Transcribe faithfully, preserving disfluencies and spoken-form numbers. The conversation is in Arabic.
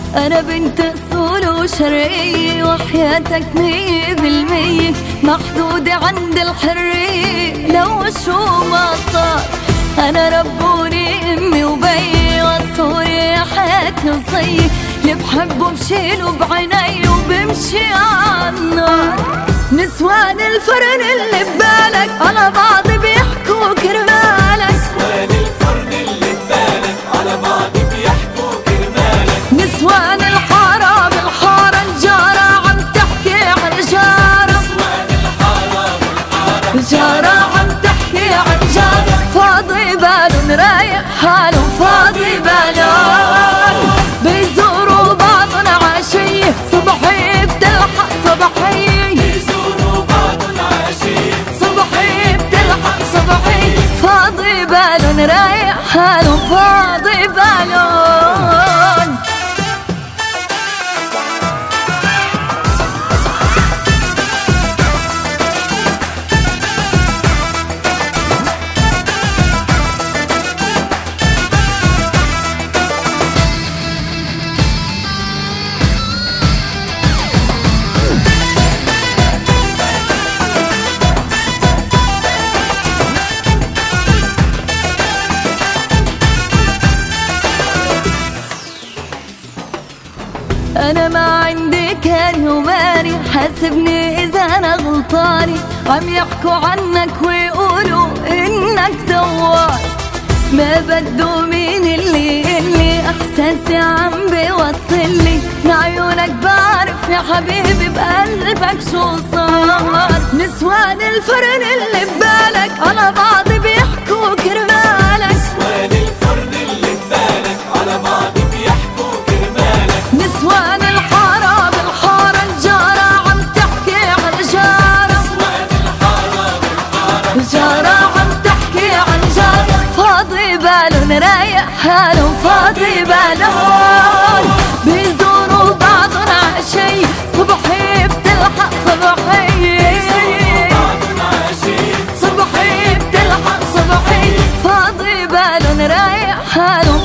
أنا بنت أصول وشرعية وحياتك مية بالمية محدودة عند الحرية لو شو ما صار. أنا ربوني أمي وبي وصوري يا حياتي وصي اللي بحبه بشيله بعيني وبمشي عالنار. نسوان الفرن اللي ببالك على بعض بيحكوا كرمالك. نسوان الفرن اللي ببالك على بعض بيحكوا كرمالك. نسوان الحارة بالحارة الجارة عم تحكي عن جارة. نسوان الحارة بالحارة الجارة عم تحكي عن جارة. فاضي بالون رايق حاله فاضي بالون بيزوروا بعضن عشية صبحي بتلحق صبحي. بيزوروا بعضن عشية صبحي بتلحق صبحي. فاضي بالون رايق حاله فاضي بالون. أنا ما عندي كان وماني حاسبني إذا أنا غلطاني. عم يحكوا عنك ويقولوا إنك دوار ما بدو مين اللي اللي إحساسي عم بيوصلي من عيونك بعرف يا حبيبي بقلبك شو صار. نسوان الفرن اللي ببالك على بعض بيحكوا كرمالك. نسوان الفرن اللي ببالك على بعض بيحكوا كرمالك. نسوان الحارة بالحارة الجارة عم تحكي عن جارة. نسوان الحارة بالحارة الجارة عم تحكي عن جارة. فاضي بالون رايق حاله فاضي بالون بيزوروا بعضن عشي صبحي بتلحق صبحي. بعضن عشية صبحي بتلحق صبحي. فاضي بالون رايق حاله